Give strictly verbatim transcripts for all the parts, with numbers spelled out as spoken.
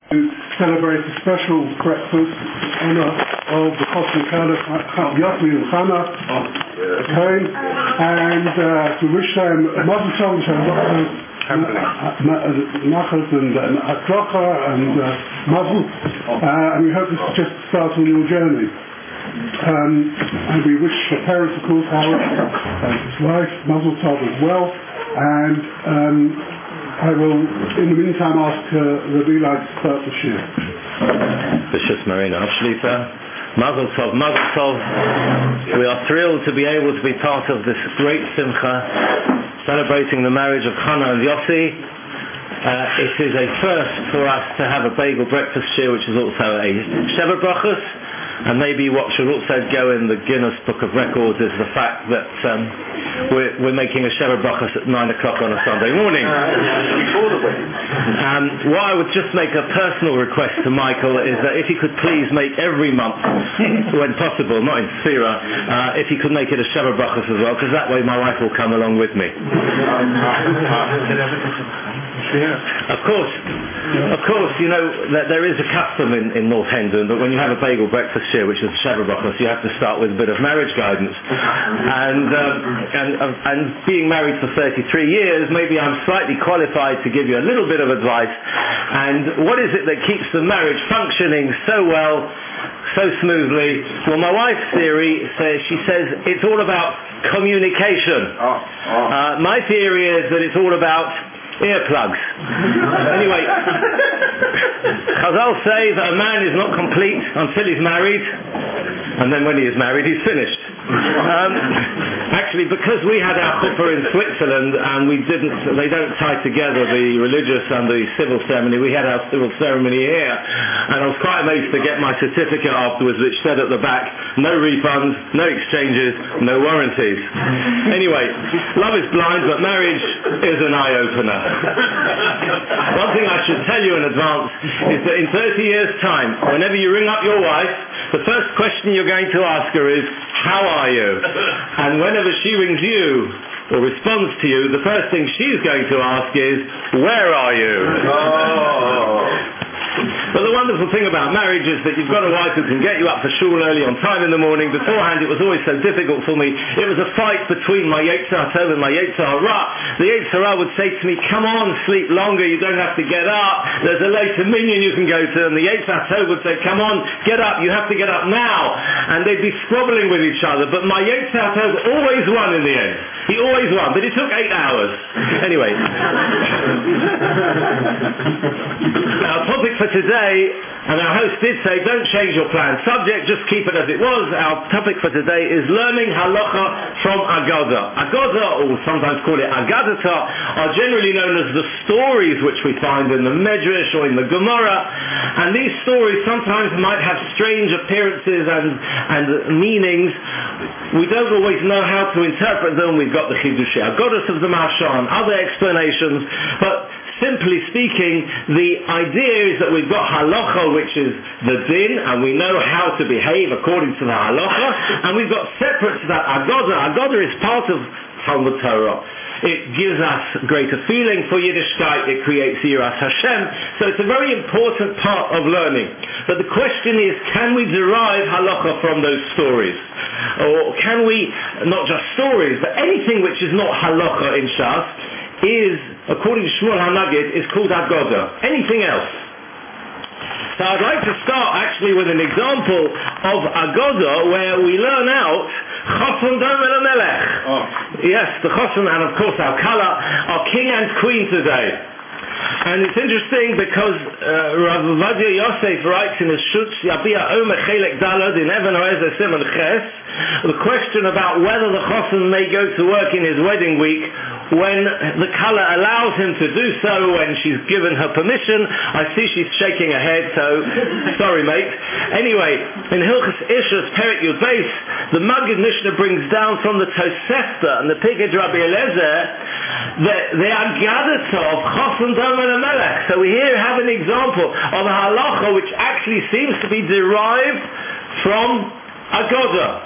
to celebrate a special breakfast in honor of the Chosn Yossi and Chana Cohen, and uh, to wish them Mazel Tov, Nachas and Atzlacha and Mazel, and we hope this is just the start of a new journey. Um, and we wish the parents, of course, Howard and his wife Mazel Tov as well, and um, I will, in the meantime, ask uh, Rabbi Eli to start the shir. Bishop Marina Abshlifa, Mazel Tov, Mazel Tov. We are thrilled to be able to be part of this great simcha, celebrating the marriage of Chana and Yossi. Uh, it is a first for us to have a bagel breakfast shir, which is also a Sheva Brachos. And maybe what should also go in the Guinness Book of Records is the fact that um, we're, we're making a Sheva Brachos at nine o'clock on a Sunday morning. Before the wedding. Um, what I would just make a personal request to Michael is that if he could please make every month, when possible, not in Sfira, uh, if he could make it a Sheva Brachos as well, because that way my wife will come along with me. Of course, of course, you know that there is a custom in, in North Hendon, but when you have a bagel breakfast shir, which is Sheva Brachos, you have to start with a bit of marriage guidance. And, um, and uh, and being married for thirty-three years, maybe I'm slightly qualified to give you a little bit of advice. And what is it that keeps the marriage functioning so well, so smoothly? Well, my wife's theory says she says it's all about communication. Uh, my theory is that it's all about earplugs. Anyway, Chazal say that a man is not complete until he's married, and then when he is married, he's finished. Um, actually, because we had our chuppah in Switzerland, and we didn't, they don't tie together the religious and the civil ceremony. We had our civil ceremony here, and I was quite amazed to get my certificate afterwards, which said at the back, no refunds, no exchanges, no warranties. Anyway, love is blind, but marriage is an eye-opener. One thing I should tell you in advance is that in thirty years' time, whenever you ring up your wife, the first question you're going to ask her is, how are you? And whenever she rings you or responds to you, the first thing she's going to ask is, where are you? Oh. But the wonderful thing about marriage is that you've got a wife who can get you up for shul early on time in the morning. Beforehand, it was always so difficult for me. It was a fight between my Yetzer Tov and my Yetzer Hara. The Yetzer Hara would say to me, come on, sleep longer, you don't have to get up. There's a later minyan you can go to. And the Yetzer Tov would say, come on, get up, you have to get up now. And they'd be squabbling with each other. But my Yetzer Tov always won in the end. He always won, but it took eight hours. Anyway. Our topic for today, and our host did say, don't change your plan. Subject, just keep it as it was. Our topic for today is learning halacha from Agadah. Agadah, or sometimes call it Agadata, are generally known as the stories which we find in the Medrash or in the Gemara. And these stories sometimes might have strange appearances and, and meanings. We don't always know how to interpret them. We've got the Chidushei Agados of the Maharsha and other explanations, but simply speaking, the idea is that we've got halacha, which is the din, and we know how to behave according to the halacha, and we've got separate to that Agadah. Agadah is part of Talmud Torah. It gives us greater feeling for Yiddishkeit, it creates Yiras Hashem, so it's a very important part of learning. But the question is, can we derive halacha from those stories? Or can we, not just stories, but anything which is not halacha in Shas, is, according to Shmuel HaNagid, is called Agadah. Anything else? So I'd like to start actually with an example of Agadah where we learn out Chosn Domer Melech. Oh. Yes, the Chosn and of course our Kala are king and queen today. And it's interesting because uh, Rav Ovadia Yosef writes in his Shutz Yabia Omer Chelek Dalad in Even Hoezer Simon Ches the question about whether the Chosn may go to work in his wedding week when the Kala allows him to do so, when she's given her permission. I see she's shaking her head, so sorry mate. Anyway, in Hilchos Ishus Perek Yud Beis, the Maggid Mishnah brings down from the Tosefta and the Piked Rabbi Eliezer the, the Agadah of Chosn Domer Melech. So we here have an example of a halacha which actually seems to be derived from Agadah.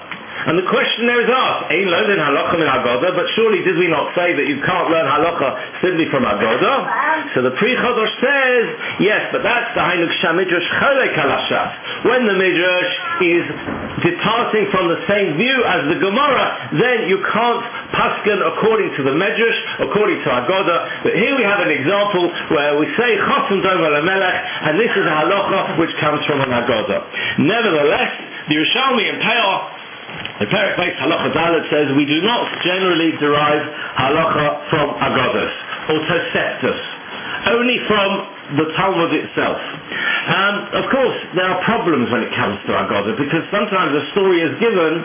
And the question there is asked, Ein loden halacha min Haggadah, but surely did we not say that you can't learn halacha simply from Haggadah? So the Pri Chodosh says, yes, but that's the Hainuk Shamidrash Cholek Halashas. When the Midrash is departing from the same view as the Gemara, then you can't paskin according to the Midrash, according to Haggadah. But here we have an example where we say Chosam Domer LaMelech, and this is a halacha which comes from an Haggadah. Nevertheless, the Yerushalmi and Peah, the Perek Beis Halacha Dalet says we do not generally derive halacha from Haggadahs or Toseftos, only from the Talmud itself. Um, of course, there are problems when it comes to Haggadah, because sometimes a story is given,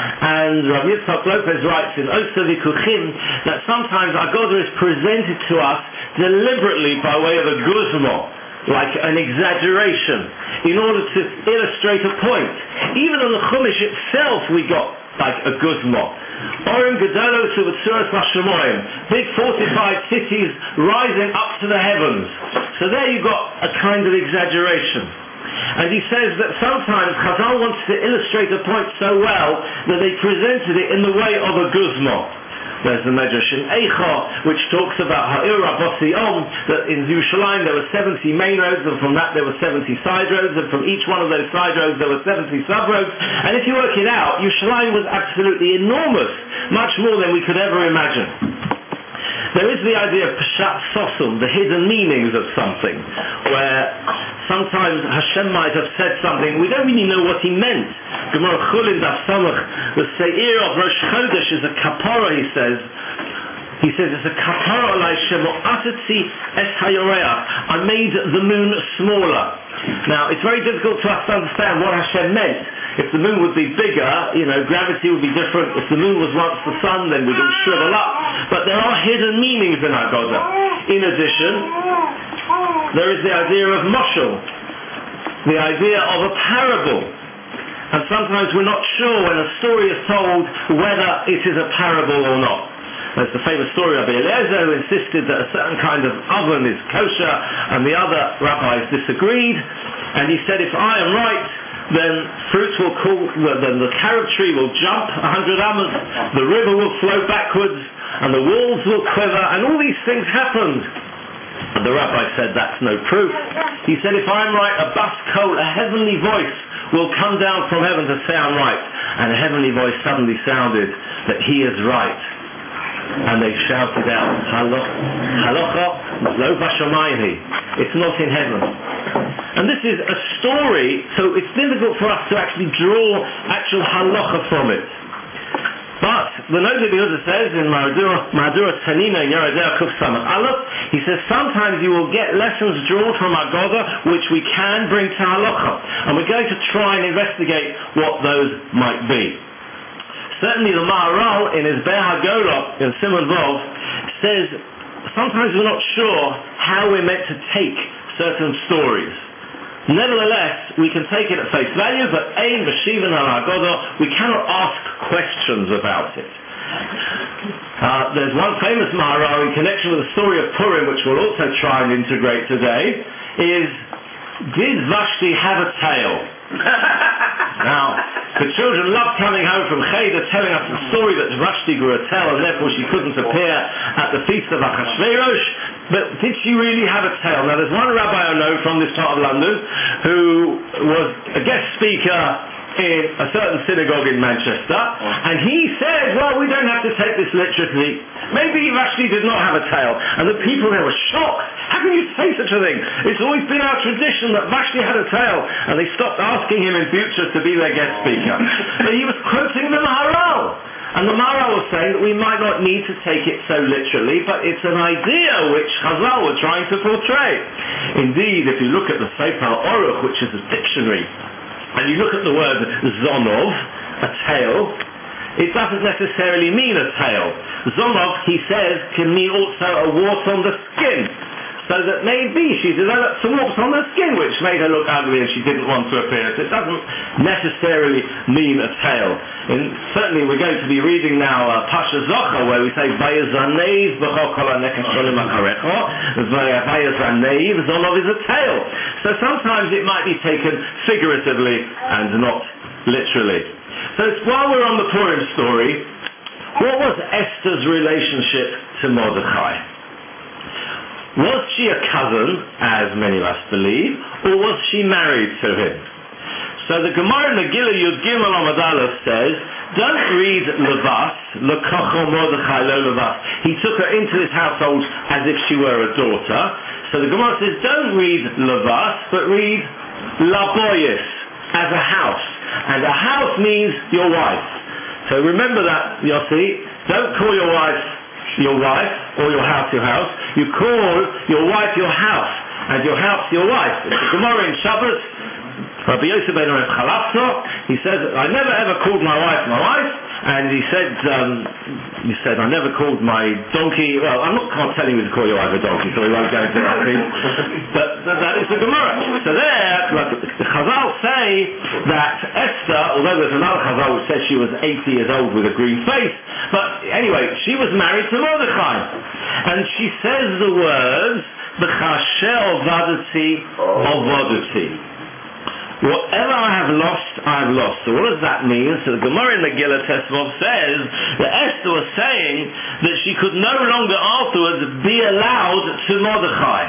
and Rav Yitzchak Lopez writes in Osa Vikuchim that sometimes Haggadah is presented to us deliberately by way of a guzmo, like an exaggeration, in order to illustrate a point. Even on the Chumash itself we got like a guzmo. Orim Gedolos Uvtzuras Hashemoyim, big fortified cities rising up to the heavens. So there you got a kind of exaggeration. And he says that sometimes Chazal wants to illustrate a point so well that they presented it in the way of a guzmo. There's the Medrash in Eicha, which talks about Ha'ir Rabossi Om, that in Yerushalayim there were seventy main roads, and from that there were seventy side roads, and from each one of those side roads there were seventy sub-roads. And if you work it out, Yerushalayim was absolutely enormous, much more than we could ever imagine. There is the idea of Peshat Sosum, the hidden meanings of something, where sometimes Hashem might have said something, we don't really know what he meant. Gemara Chulin Daf Samach, the Seir of Rosh Chodesh is a kapara, he says. He says it's a kapara like Shemo'atati es hayoreach. I made the moon smaller. Now, it's very difficult for us to understand what Hashem meant. If the moon would be bigger, you know, gravity would be different. If the moon was once the sun, then we'd all shrivel up. But there are hidden meanings in Haggadah. In addition, there is the idea of moshel, the idea of a parable. And sometimes we're not sure when a story is told whether it is a parable or not. There's the famous story of Eliezer, who insisted that a certain kind of oven is kosher, and the other rabbis disagreed. And he said, if I am right, then fruits will cool, then the carob tree will jump a hundred amos, the river will flow backwards, and the walls will quiver, and all these things happened. And the rabbi said, that's no proof. He said, if I'm right, a bas kol, a heavenly voice, will come down from heaven to say I'm right. And a heavenly voice suddenly sounded that he is right. And they shouted out, Halacha lo bashamayim, it's not in heaven. And this is a story, so it's difficult for us to actually draw actual halacha from it. But the Noda B'Yehuda says in Mahadura Tanina in Yerodea Kuf Samach Aleph, he says sometimes you will get lessons drawn from Haggadah which we can bring to halacha, and we're going to try and investigate what those might be. Certainly the Maharal in his Be'er HaGolah in Simon Vov says sometimes we're not sure how we're meant to take certain stories. Nevertheless, we can take it at face value, but Ein Meshivin al Haggadah, we cannot ask questions about it. Uh, there's one famous Maharal in connection with the story of Purim, which we'll also try and integrate today, is, did Vashti have a tail? Now, the children loved coming home from Cheder telling us the story that Vashti grew a tail and therefore she couldn't appear at the feast of Achashverosh. But did she really have a tail? Now, there's one rabbi I know from this part of London who was a guest speaker in a certain synagogue in Manchester, and he said, well, we don't have to take this literally. Maybe Vashti did not have a tail. And the people there were shocked. How can you say such a thing? It's always been our tradition that Vashti had a tail. And they stopped asking him in future to be their guest speaker. But he was quoting the Maharal. And the Maharal was saying that we might not need to take it so literally, but it's an idea which Chazal were trying to portray. Indeed, if you look at the Sefer Oruch, which is a dictionary, and you look at the word zonov, a tail, it doesn't necessarily mean a tail. Zonov, he says, can mean also a wart on the skin. So that maybe she developed some warts on her skin which made her look ugly and she didn't want to appear. So it doesn't necessarily mean a tail. And certainly we're going to be reading now uh, Pasha Zocha, where we say Vayazanev b'chol kol hanekesh sholim hakarecho. Vayazanev, Zonov is a tail. So sometimes it might be taken figuratively and not literally. So while we're on the Purim story, what was Esther's relationship to Mordechai? Was she a cousin, as many of us believe, or was she married to him? So the Gemara in Megillah Yud Gimel Amud Aleph says, don't read Levas, Lekocho Mordechai Lo Levas. He took her into his household as if she were a daughter. So the Gemara says, don't read Levas, but read Laboyis, as a house. And a house means your wife. So remember that, Yossi. Don't call your wife your wife, or your house your house. You call your wife your house, and your house your wife. It's the Gemara in Shabbos. Rabbi Yosef ben Rav Chalafno, he said, I never ever called my wife my wife, and he said, um, he said, I never called my donkey, well, I'm not can't tell you to call your wife a donkey, so we won't go into that thing, but, but that is the Gemara. So there, like, the Chazal say that Esther, although there's another Chazal which says she was eighty years old with a green face, but anyway, she was married to Mordechai, and she says the words, B'chasher vadati ovodati. Whatever I have lost, I have lost. So what does that mean? So the Gemara in Megillah Tesvov says that Esther was saying that she could no longer afterwards be allowed to Mordechai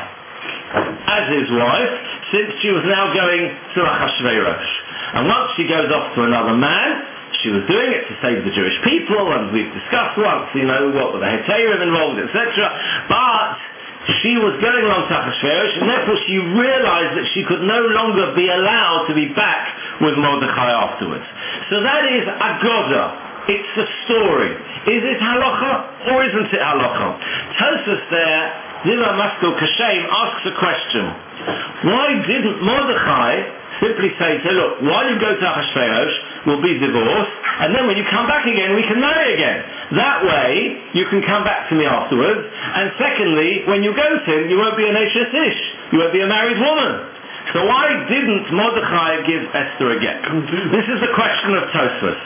as his wife, since she was now going to Achashverosh. And once she goes off to another man, she was doing it to save the Jewish people, and we've discussed once, you know, what were the Hetayrim involved, et cetera. But she was going along to Achashverosh, and therefore she realized that she could no longer be allowed to be back with Mordechai afterwards. So that is Agoda. It's a story. Is it halacha or isn't it halacha? Tosfos there, Ziva Maskil Kashem, asks a question. Why didn't Mordechai simply say to her, look, while you go to Achashverosh, we'll be divorced, and then when you come back again, we can marry again. That way, you can come back to me afterwards, and secondly, when you go to him, you won't be an Eshes Ish, you won't be a married woman. So why didn't Mordechai give Esther a get? This is the question of Tosfos.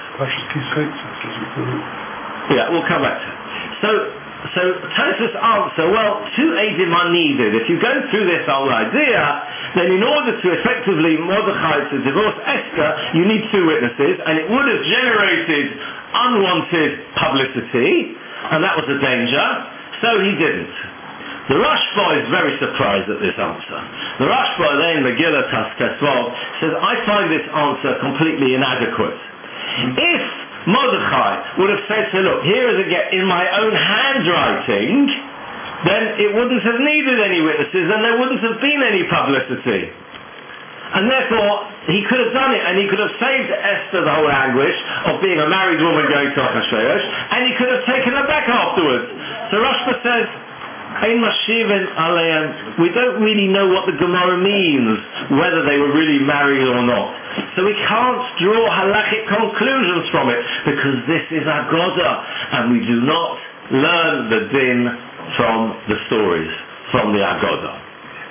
Yeah, we'll come back to it. So, So Tosfos answer, well, two Eidim are needed. If you go through this whole idea, then in order to effectively Mordechai to divorce Esther, you need two witnesses, and it would have generated unwanted publicity, and that was a danger, so he didn't. The Rashba is very surprised at this answer. The Rashba then, Megillah Tesvov, says, I find this answer completely inadequate. If Mordechai would have said to her, look, here is a get in my own handwriting, then it wouldn't have needed any witnesses and there wouldn't have been any publicity. And therefore, he could have done it, and he could have saved Esther the whole anguish of being a married woman going to Achashverosh, and he could have taken her back afterwards. So Rashba says, Ein Mashivin Aleim, we don't really know what the Gemara means, whether they were really married or not. So we can't draw halachic conclusions from it, because this is Agoda, and we do not learn the din from the stories, from the Agoda.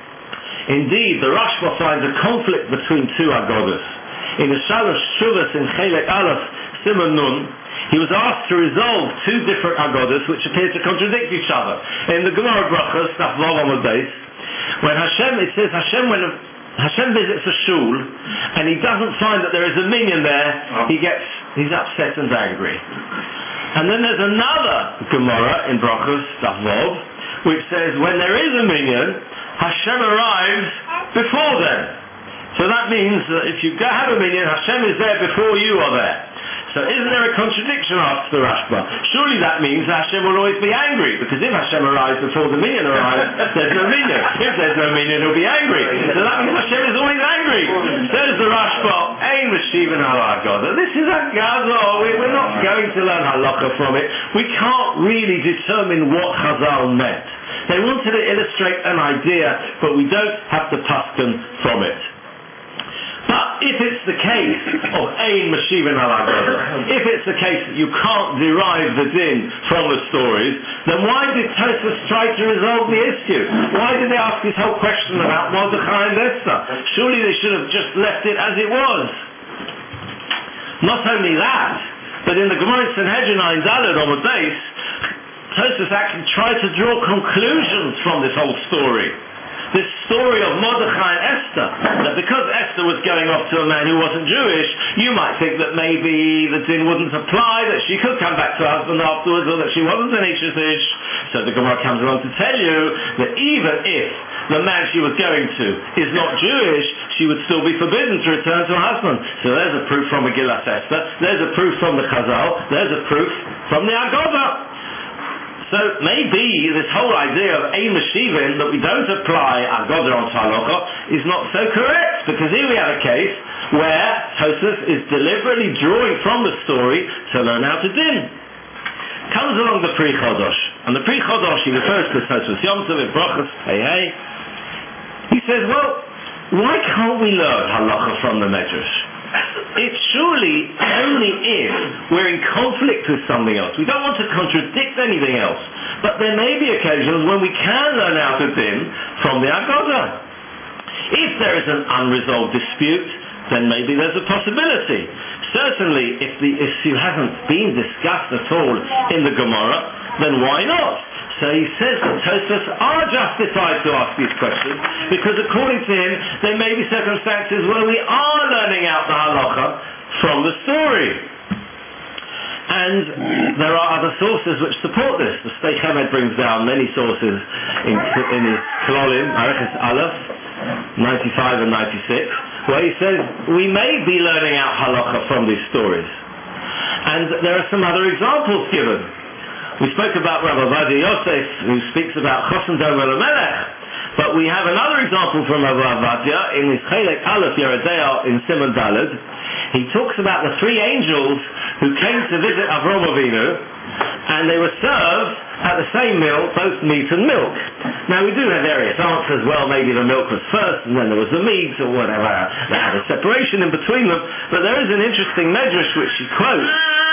Indeed, the Rashba finds a conflict between two Agodas. In the Shalosh Shuvas in Chelek Aleph, Simon Nun, he was asked to resolve two different Agodas which appear to contradict each other. In the Gemara Brachos, Daf Vav Amud Beis, when Hashem, it says Hashem, when Hashem visits a shul and he doesn't find that there is a minion there, he gets, he's upset and angry. And then there's another Gemara in Brachos, Daf Vav, which says when there is a minion, Hashem arrives before them. So that means that if you go have a minion, Hashem is there before you are there. So isn't there a contradiction after the Rashba? Surely that means that Hashem will always be angry, because if Hashem arrives before the minion arrives, there's no minion. If there's no minion, he'll be angry. So that means Hashem is always angry. Says the Rashba, Ein Meshivin Halagoda. This is Agoda. We're not going to learn halacha from it. We can't really determine what Chazal meant. They wanted to illustrate an idea, but we don't have to paskin from it. But if it's the case of Ein Meshivin Halagoda, if it's the case that you can't derive the din from the stories, then why did Tosfos try to resolve the issue? Why did they ask this whole question about Mordechai and Esther? Surely they should have just left it as it was. Not only that, but in the Gemara Sanhedrin Ein Daled Amud Beis, Tosfos actually tried to draw conclusions from this whole story. This story of Mordechai and Esther, that because Esther was going off to a man who wasn't Jewish, you might think that maybe the din wouldn't apply, that she could come back to her husband afterwards, or that she wasn't an Ish Ish. So the Gemara comes along to tell you that even if the man she was going to is not Jewish, she would still be forbidden to return to her husband. So there's a proof from Megillas Esther, there's a proof from the Chazal, there's a proof from the Agoda. So maybe this whole idea of a Meshivin, that we don't apply Agoda on Halacha, is not so correct, because here we have a case where Tosfos is deliberately drawing from the story to learn how to din. Comes along the Pri Chodosh, and the Pri Chodosh, he refers to Tosfos Yom Tov in Brachos, hey hey. He says, well, why can't we learn Halacha from the Medrash? It's surely only if we're in conflict with something else. We don't want to contradict anything else. But there may be occasions when we can learn how to din from the Agoda. If there is an unresolved dispute, then maybe there's a possibility. Certainly, if the issue hasn't been discussed at all in the Gemara, then why not? So he says that Tosfos are justified to ask these questions, because according to him, there may be circumstances where we are learning out the halacha from the story. And there are other sources which support this. The Shtei Chemed brings down many sources in, in his Klolim, Areches Aleph, ninety-five and ninety-six, where he says we may be learning out halacha from these stories. And there are some other examples given. We spoke about Rav Ovadia Yosef, who speaks about Chosen Domer LaMelech, but we have another example from Rav Ovadia in his Chelek Aleph Yeridea in Siman Daled. He talks about the three angels who came to visit Avram Avinu, and they were served at the same meal, both meat and milk. Now we do have various answers. Well, maybe the milk was first, and then there was the meat, or whatever. They had a separation in between them. But there is an interesting medrash which he quotes.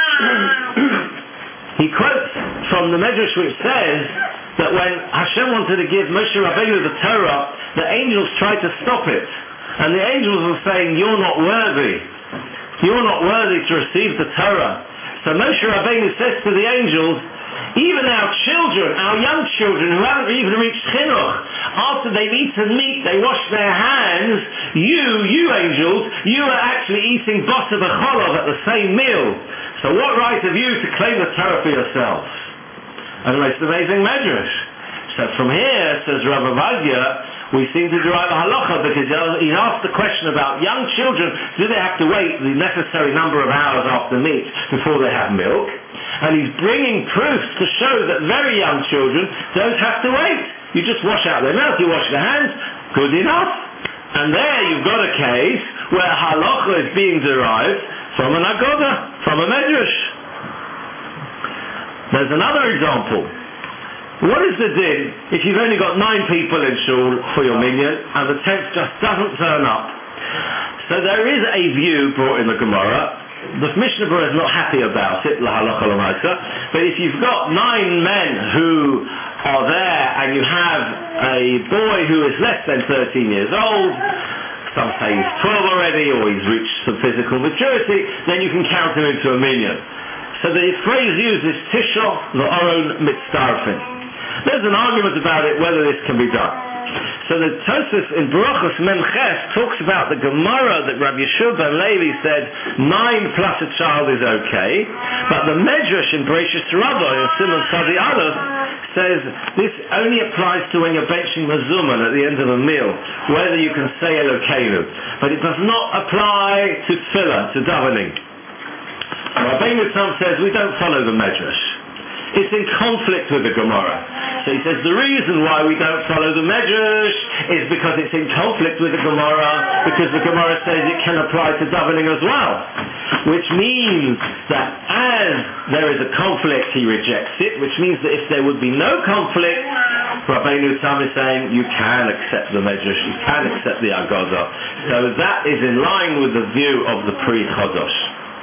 He quotes from the Medrash which says that when Hashem wanted to give Moshe Rabbeinu the Torah, the angels tried to stop it. And the angels were saying, you're not worthy. You're not worthy to receive the Torah. So Moshe Rabbeinu says to the angels, even our children, our young children who haven't even reached chinuch, after they've eaten meat, they wash their hands, you, you angels, you are actually eating basa v'cholov at the same meal. So what right have you to claim the Torah for yourself? And the most amazing medrash. So from here, says Rav Ovadia, we seem to derive a halacha, because he asked the question about young children, do they have to wait the necessary number of hours after meat before they have milk? And he's bringing proofs to show that very young children don't have to wait. You just wash out their mouth, you wash their hands, good enough. And there you've got a case where halacha is being derived from an Agoda, from a Medrash. There's another example. What is the din if you've only got nine people in shul for your minyan and the tenth just doesn't turn up? So there is a view brought in the Gemara. The Mishnah Berurah is not happy about it, la halacha l'maisa, but if you've got nine men who are there and you have a boy who is less than thirteen years old, some say he's twelve already, or he's reached some physical maturity, then you can count him into a minyan. So the phrase used is Tisha L'Oron Mitzdarfin. There's an argument about it, whether this can be done. So the Tosfos in Brachos Memches talks about the Gemara that Rabbi Yeshua ben Levi said nine plus a child is okay, but the Medrash in Bereshis Rabbah in Siman Sadi Aleph says this only applies to when you're benching Mazuman at the end of a meal, whether you can say Elokeinu, but it does not apply to tefillah, to davening. Rabbeinu Tam says we don't follow the Medrash. It's in conflict with the Gemara. So he says the reason why we don't follow the Medrash is because it's in conflict with the Gemara, because the Gemara says it can apply to davening as well. Which means that as there is a conflict, he rejects it, which means that if there would be no conflict, Rabbeinu Tam is saying you can accept the Medrash, you can accept the Agoda. So that is in line with the view of the Pri Chodosh.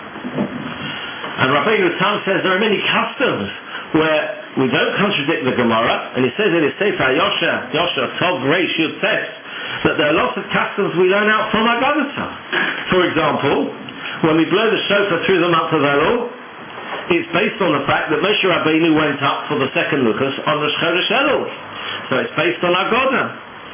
And Rabbeinu Tam says there are many customs where we don't contradict the Gemara, and he says in his Sefer Yosha, Yosha Tov Reish Yud Tes, that there are lots of customs we learn out from Agadata. For example, when we blow the shofar through the month of Elul, it's based on the fact that Moshe Rabbeinu went up for the second Luchos on Rosh Chodesh Elul. So it's based on Agoda.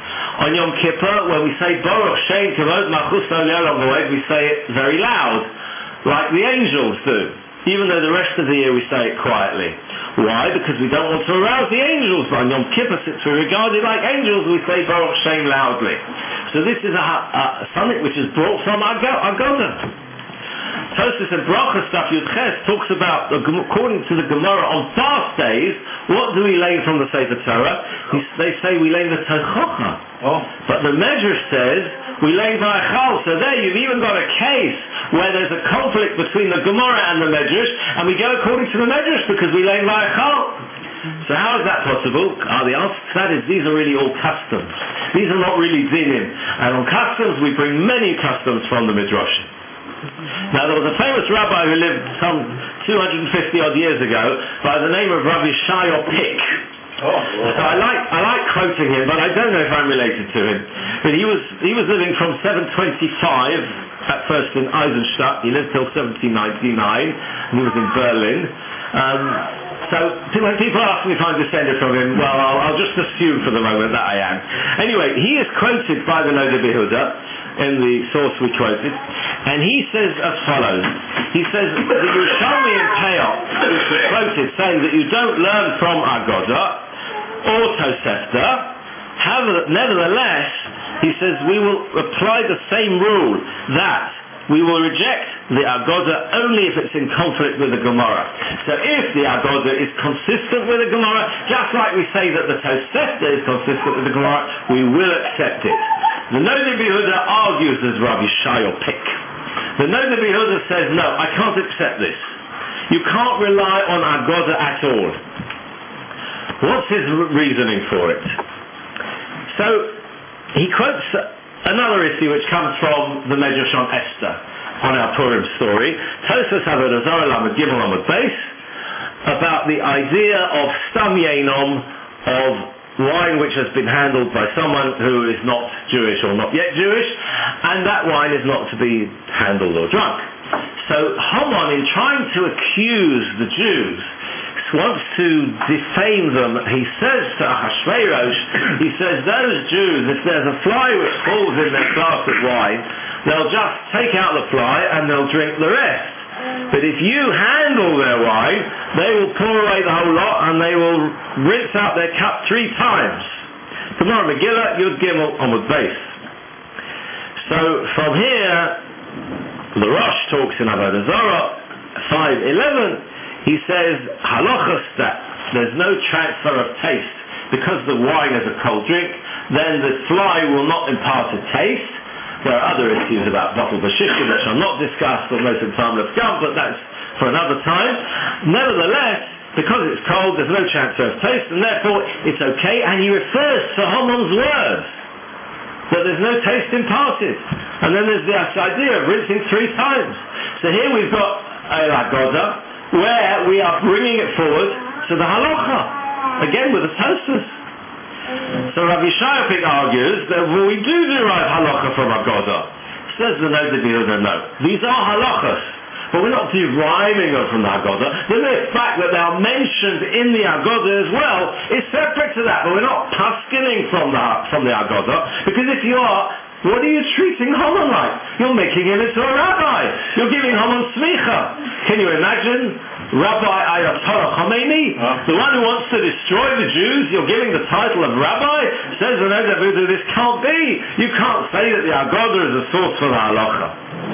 On Yom Kippur, when we say Baruch Shem Kavod Malchus Le'olam Va'ed, we say it very loud, like the angels do, even though the rest of the year we say it quietly. Why? Because we don't want to arouse the angels. But on Yom Kippur, since we're regarded like angels, we say Baruch Shem loudly. So this is a, a, something which is brought from Agoda. Tosfos in Brachos Daf Yud Ches talks about, according to the Gemara, on fast days, what do we lay from the Sefer Torah? They say we lay the Tochocha. Oh. But the Medrash says we lay Vayachal. So there you've even got a case where there's a conflict between the Gemara and the Medrash, and we go according to the Medrash because we lay Vayachal. So how is that possible? Ah, the answer to that is these are really all customs. These are not really dinim. And on customs we bring many customs from the Midrash. Now there was a famous rabbi who lived some two hundred fifty odd years ago by the name of Rabbi Shai Pick. Oh, so I like I like quoting him, but I don't know if I'm related to him. But he was he was living from seven twenty-five at first in Eisenstadt. He lived till seventeen ninety-nine. He was in Berlin. Um, so when people ask me if I'm descended from him, well, I'll, I'll just assume for the moment that I am. Anyway, he is quoted by the Noda B'Yehuda in the source we quoted, and he says as follows. He says that the Yerushalmi in Peyot, which was quoted, saying that you don't learn from Agoda or Tosefta, nevertheless, he says we will apply the same rule, that we will reject the Agoda only if it's in conflict with the Gemara. So if the Agoda is consistent with the Gemara, just like we say that the Tosefta is consistent with the Gemara, we will accept it. The Noda B'Yehuda argues as Rabbi Shai Pick. The Noda B'Yehuda says, no, I can't accept this. You can't rely on Agoda at all. What's his reasoning for it? So, he quotes another issue which comes from the Medrash on Esther, on our Purim story. Tosfos Avodah Zarah Lamed Gimel Lamed Beis, about the idea of Stam Yenom, of wine which has been handled by someone who is not Jewish or not yet Jewish, and that wine is not to be handled or drunk. So Haman, in trying to accuse the Jews, wants to defame them. He says to Ahasuerus, he says, those Jews, if there's a fly which falls in their glass of wine, they'll just take out the fly and they'll drink the rest. But if you handle their wine, they will pour away the whole lot and they will rinse out their cup three times. Tomorrow Megillah, Yud Gimel, Amud Beis. So from here, the Rosh talks in Avodah Zarah five eleven. He says, halachas that there's no transfer of taste. Because the wine is a cold drink, then the fly will not impart a taste. There are other issues about bottle b'shishkin which are not discussed, or most of the time let's come, but that's for another time. Nevertheless, because it's cold, there's no transfer of taste, and therefore it's okay, and he refers to Haman's words, that there's no taste imparted. And then there's this idea of rinsing three times. So here we've got a Agoda, where we are bringing it forward to the halacha, again with the Tosfos. So Rabbi Shai Pick argues that well, we do derive halacha from Agoda. Says the Noda B'Yehuda, no. These are halachas, but we're not deriving them from the Agoda. The mere fact that they are mentioned in the Agoda as well is separate to that, but we're not paskening from the, from the Agoda, because if you are, what are you treating Haman like? You're making him into a rabbi. You're giving Haman smicha. Can you imagine Rabbi Ayatollah Khomeini, huh? The one who wants to destroy the Jews, you're giving the title of rabbi? Says the Noda B'Yehuda, this can't be. You can't say that the Agoda is a source for the halacha.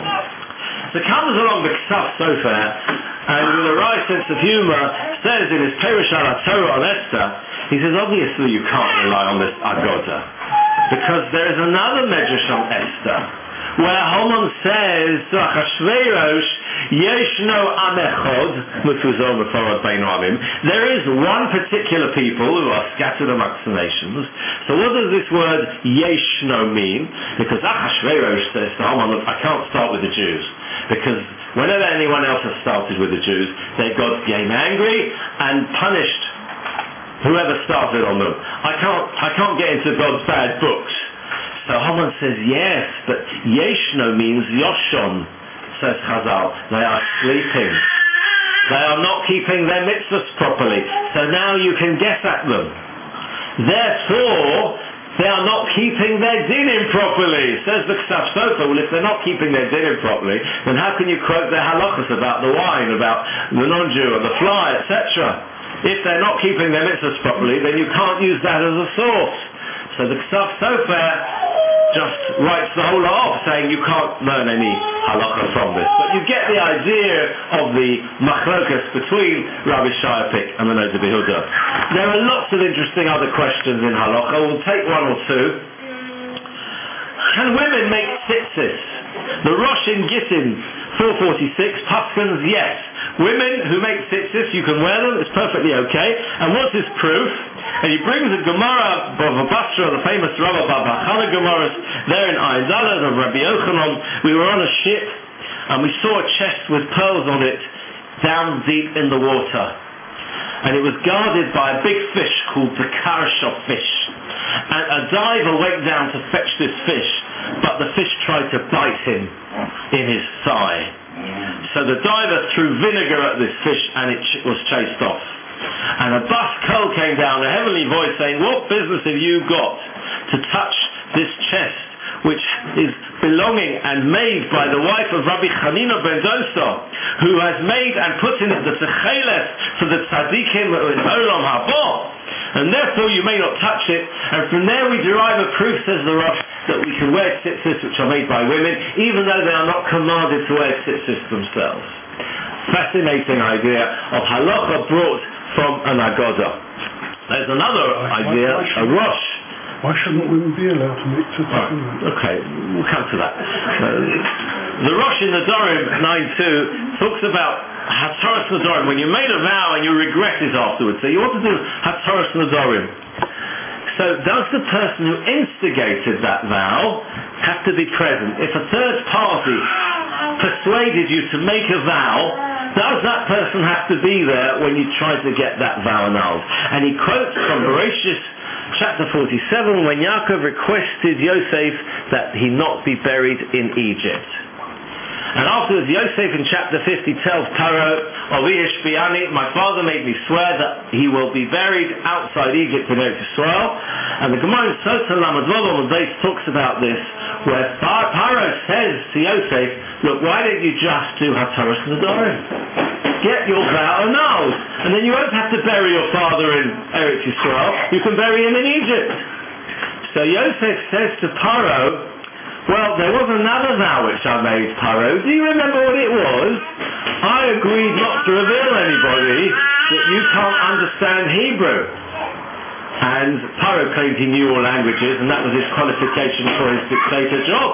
So comes along the Ksaf Sofer, and with a wry sense of humour, says in his Perush al Torah on Esther, he says, obviously you can't rely on this Agoda. Because there is another Medrash on Esther, where Haman says to Achashverosh, Yeshno am echod, mefuzor mefarad beinu amim. There is one particular people who are scattered amongst the nations. So what does this word Yeshno mean? Because Achashverosh says to Haman, look, I can't start with the Jews. Because whenever anyone else has started with the Jews, their God became angry and punished whoever started on them. I can't, I can't get into God's bad books. So Haman says, yes, but Yeshno means Yoshon, says Chazal. They are sleeping. They are not keeping their mitzvahs properly. So now you can guess at them. Therefore, they are not keeping their dinim properly. Says the Ksaf Sofer, well, if they're not keeping their dinim properly, then how can you quote their halachas about the wine, about the non-Jew, or the fly, et cetera? If they're not keeping their mitzvahs properly, then you can't use that as a source. So the Ksaf Sofer just writes the whole lot off, saying you can't learn any halacha from this. But you get the idea of the machlokas between Rabbi Shayapik and the Noda B'Yehuda. There are lots of interesting other questions in halacha. We'll take one or two. Can women make tzitzis? The Rosh in Gittin four forty-six, Paskins, yes. Women who make tzitzis, you can wear them, it's perfectly okay. And what's his proof? And he brings a Gemara, Bava Basra, the famous Rabbah Bava Chana Gemaras, there in Ayin Daled of Rabbi Yochanan. We were on a ship, and we saw a chest with pearls on it, down deep in the water. And it was guarded by a big fish called the Karashov fish. And a diver went down to fetch this fish, but the fish tried to bite him in his thigh. So the diver threw vinegar at this fish, and it ch- was chased off. And a bas kol came down, a heavenly voice saying, what business have you got to touch this chest, which is belonging and made by the wife of Rabbi Chanina ben Dosa, who has made and put in it the techeles for the tzaddikim in Olam Haba, and therefore you may not touch it. And from there we derive a proof, says the Rosh, that we can wear tzitzis which are made by women, even though they are not commanded to wear tzitzis themselves. Fascinating idea of halacha brought from an agoda. There's another idea, a Rosh. Why shouldn't women be allowed to make tzitzis? Right. Okay, we'll come to that. Uh, the Rosh in Nedarim nine two talks about Hataras Nedarim, when you made a vow and you regret it afterwards. So you want to do Hataras Nedarim. So does the person who instigated that vow have to be present? If a third party persuaded you to make a vow, does that person have to be there when you try to get that vow annulled? And he quotes from Bereshis chapter forty-seven, when Yaakov requested Yosef that he not be buried in Egypt. And afterwards Yosef in chapter fifty tells Paro, Oviyesh Biani, my father made me swear that he will be buried outside Egypt in Eretz Yisrael. And the Gemara in Sota Lamed Vav Amud Beis talks about this, where Paro says to Yosef, look, why don't you just do Hataras Nedarim? Get your vow annulled, and then you won't have to bury your father in Eretz Yisrael. You can bury him in Egypt. So Yosef says to Paro, well, there was another vow which I made, Paro. Do you remember what it was? I agreed not to reveal anybody that you can't understand Hebrew. And Paro claimed he knew all languages, and that was his qualification for his dictator job.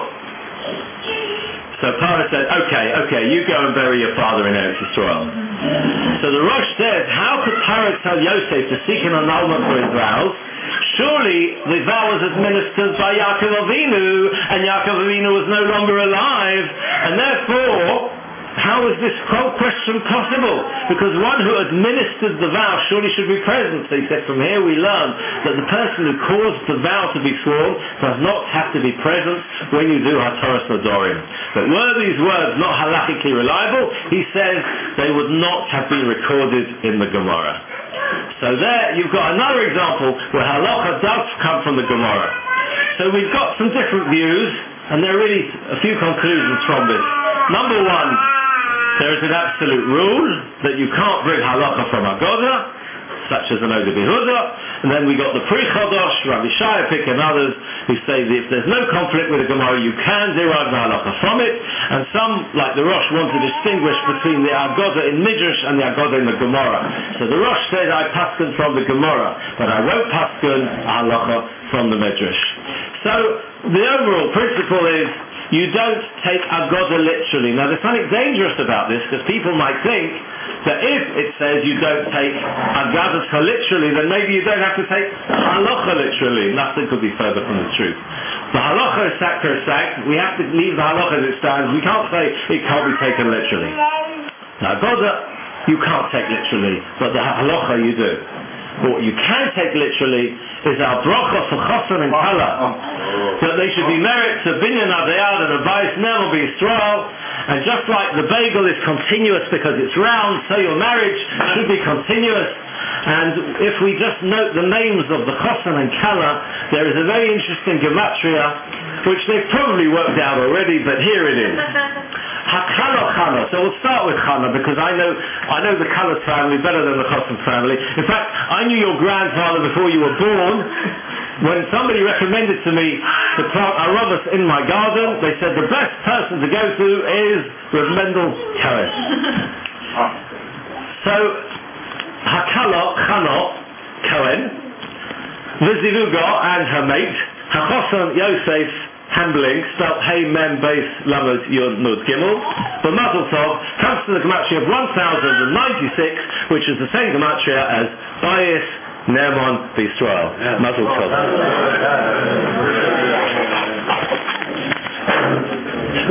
So Paro said, okay, okay, you go and bury your father in Eretz Yisrael. So the Rosh says, how could Paro tell Yosef to seek an annulment for his vows? Surely the vow was administered by Yaakov Avinu, and Yaakov Avinu was no longer alive, and therefore, how is this question possible? Because one who administered the vow surely should be present. So he said, from here we learn that the person who caused the vow to be sworn does not have to be present when you do Hataras Nedarim. But were these words not halachically reliable, he says they would not have been recorded in the Gemara. So there you've got another example where halacha does come from the Gemara. So we've got some different views, and there are really a few conclusions from this. Number one, there is an absolute rule that you can't bring halacha from Agoda, such as an Noda B'Yehuda, and then we got the Pri Chodosh, Rabbi Shayapik and others who say that if there's no conflict with the Gemara, you can derive the halacha from it, and some, like the Rosh, want to distinguish between the Agoda in Midrash and the Agoda in the Gemara. So the Rosh said, I paskin from the Gemara, but I won't paskin halacha from the Midrash. So the overall principle is, you don't take Agoda literally. Now there's something dangerous about this, because people might think that if it says you don't take Agoda literally, then maybe you don't have to take Halacha literally. Nothing could be further from the truth. The Halacha is sacrosanct. We have to leave the Halacha as it stands. We can't say it can't be taken literally. Now Agoda, you can't take literally, but the Halacha you do. But what you can take literally is our bracha for Chosson and Kala, that they should be married to Binyan Adayad and Abayis Nemo B'Yisrael, and just like the bagel is continuous because it's round, so your marriage should be continuous, And if we just note the names of the Chosan and Kala, there is a very interesting gematria, which they've probably worked out already, but here it is. Hakala Chana. So we'll start with Chana, because I know I know the Kala family better than the Chosan family. In fact, I knew your grandfather before you were born. When somebody recommended to me to plant arabas in my garden, they said the best person to go to is Rav Mendel Cohen. So, Hakala Chana Cohen, Viziluga and her mate, Hachosan Yosef Hambling, spelt Hey Mem Beis Lamed Yud Nud Gimel, the Mazel Tov comes to the gematria of one thousand ninety-six, which is the same gematria as Bayis Ne'eman B'Yisrael. Mazel Tov.